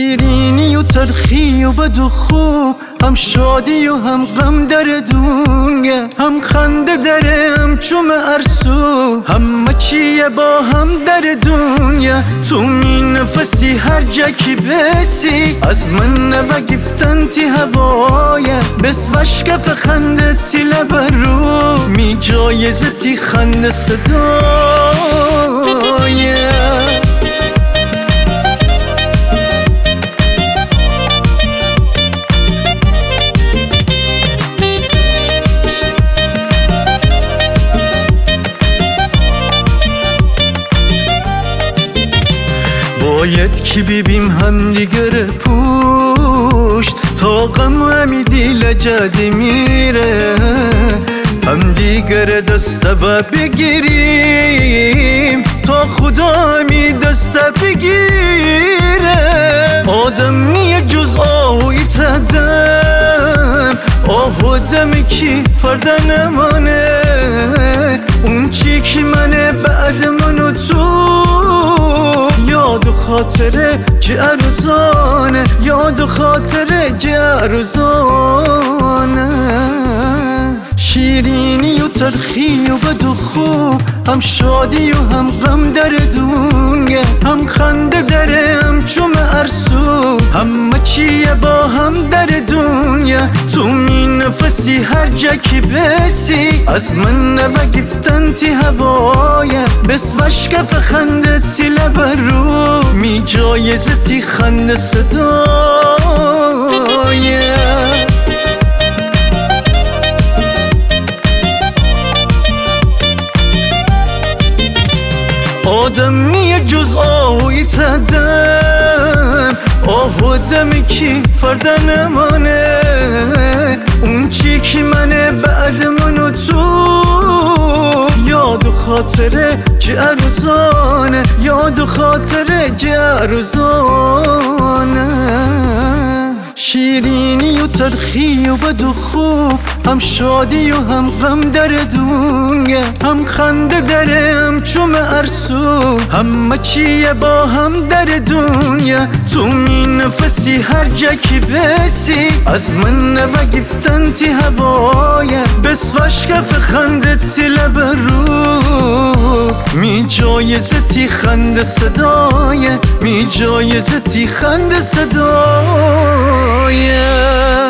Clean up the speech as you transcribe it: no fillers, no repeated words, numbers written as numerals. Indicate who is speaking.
Speaker 1: شیرینی و تلخی و بد و خوب، هم شادی و هم غم در دنیا، هم خنده داره هم چوم ارسو، همه چیه با هم در دنیا. تو می نفسی هر جا کی بسی، از من نوه گفتن تی هوایا، بس وشکف خنده تی لبرو، می جایزه تی خنده صدایا. باید که ببیم هم دیگر پشت، تا غم همی دیل جدی میره، هم دیگر دسته و بگیریم، تا خدا همی دسته بگیره. آدم نیه جز آهوی تدم، آهو دمی کی فرد نمانه، اون چی که منه بعد منو تو، یاد و خاطره جعروزانه، یاد و خاطره جعروزانه. شیرینی و تلخی و بد و خوب، هم شادی و هم غم در دنیا، هم خنده داره هم چوم ارسو، همه چیه با هم در دنیا. تو می نفسی هر جا کی بسی، از من نوه گفتن تی هوایا، بس وشکف خنده تی لبرو، می جایزه تی خنده صدایا. آدم نیه جز آهوی تدم، آهو دمی کی فرد نمانه، اون چی که منه بعد منو تو، یاد و خاطره جعروزانه، یاد و خاطره جعروزانه. شیرینی و تلخی و بد و خوب، هم شادی و هم غم در دنیا، هم خنده داره هم چوم ارسو، همه چیه با هم در دنیا. تو می نفسی هر جا کی بسی، از من نوه گفتن تی هوایا، بس وشکف خنده تی لبرو، می جایزه تی خنده صدایا، می جایزه تی خنده صدایا.